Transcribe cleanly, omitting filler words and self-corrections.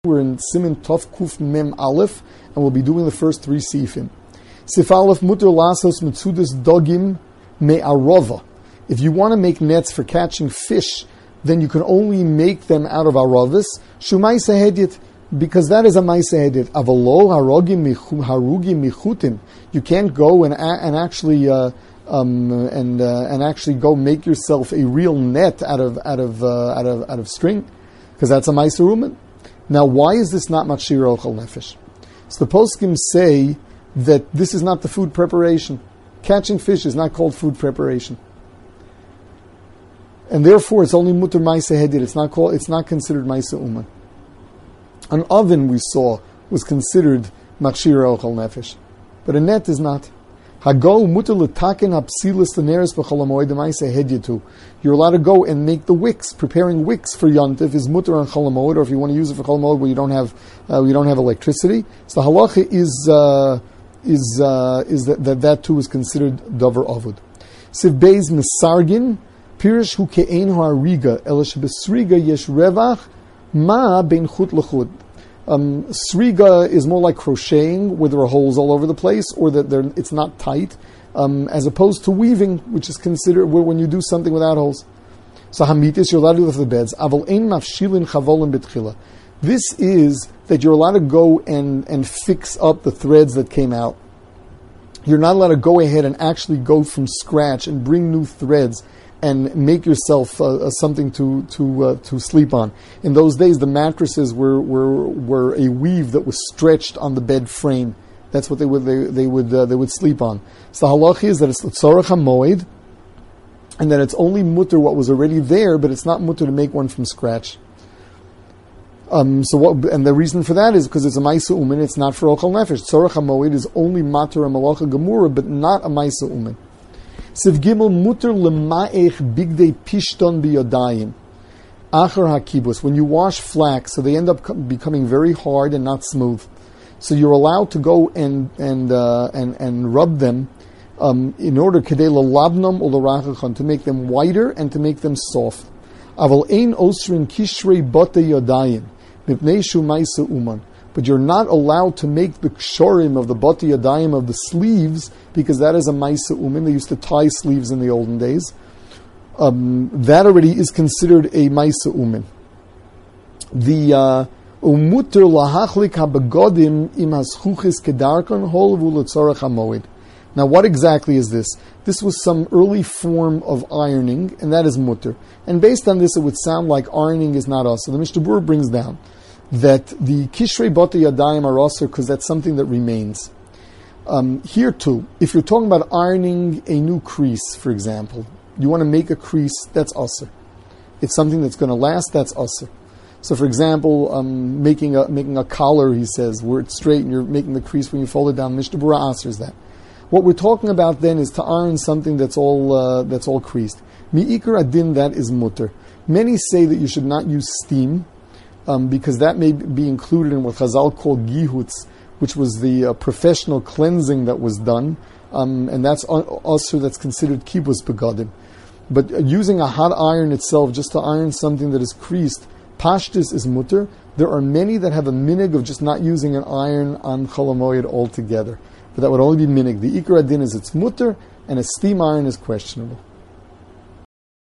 We're in Siman Tov Kuf Mem Aleph, and we'll be doing the first three Sifim. Sif Aleph Muter Lasos Mitzudas Dogim Me'arova. If you want to make nets for catching fish, then you can only make them out of Aravis. Shumaisa Hedit, because that is a Maisa Hedit. Avalo Harugim Michutim. You can't go and actually actually go make yourself a real net out of string, because that's a Maisa Rumen. Now, why is this not Machshir Ochel Nefesh? So the poskim say that this is not the food preparation. Catching fish is not called food preparation, and therefore it's only Mutter Maisa Hedit. It's not considered Maisa Uman. An oven we saw was considered Machshir Ochel Nefesh, but a net is not. Hago Mutter Letaken Hapsilis Leneres B'Chol HaMoed Maisa Hedyetu. You're allowed to go and make the wicks. Preparing wicks for Yontif is Mutter on Chol HaMoed, or if you want to use it for Chol HaMoed where you don't have electricity. So the halacha is that too is considered Dover Avud. Siv Beis Mesargin Pirish Hu Ke'ein Ha'ariga Elash B'Sriga Yesh Revach Ma Ben Chut L'Chut. Sriga is more like crocheting, where there are holes all over the place, or that it's not tight, as opposed to weaving, which is considered when you do something without holes. So hamitis, you're allowed to lift the beds. Aval ein mafshilin chavolim betchila. This is that you're allowed to go and fix up the threads that came out. You're not allowed to go ahead and actually go from scratch and bring new threads and make yourself something to sleep on. In those days, the mattresses were a weave that was stretched on the bed frame. That's what they would sleep on. So the halach is that it's l'tzorach hamoed, and that it's only mutter what was already there, but it's not mutter to make one from scratch. And the reason for that is because it's a maisa umin. It's not for ochel nefesh. Tzorach hamoed is only matter a malacha gemura, but not a maisa umin. Siv Gimel Mutter Lema'ech Bigdei Pishton Biyodayim Achar HaKibus. When you wash flax, so they end up becoming very hard and not smooth. So you're allowed to go and rub them in order Kedei Lalabnam Ularachachon, to make them whiter and to make them soft. Aval Ein Osrin Kishrei Bote Yodayim Mipnei Shu Maisa Uman. But you're not allowed to make the kshorim of the bati yadayim of the sleeves, because that is a maisa umin. They used to tie sleeves in the olden days. That already is considered a maisa umin. The umuter lahachlik habegodim im haschuchis kedarkon hol v'letzorach hamoed. Now, what exactly is this? This was some early form of ironing, and that is mutter. And based on this, it would sound like ironing is not us. So the Mishnah Berurah brings down that the kishrei bata yadayim are also because that's something that remains. Here too, if you're talking about ironing a new crease, for example, you want to make a crease, that's usr. It's something that's going to last, that's usr. So for example, making a collar, he says, where it's straight and you're making the crease when you fold it down, Mishnah Berurah answers that. What we're talking about then is to iron something that's all creased. Mi'ikar adin, that is mutter. Many say that you should not use steam, because that may be included in what Chazal called gihutz, which was the professional cleansing that was done, and that's also that's considered kibus begadim. But using a hot iron itself just to iron something that is creased, pashtus is mutter. There are many that have a minig of just not using an iron on chol hamoed altogether, but that would only be minig. The ikar adin is it's mutter, and a steam iron is questionable.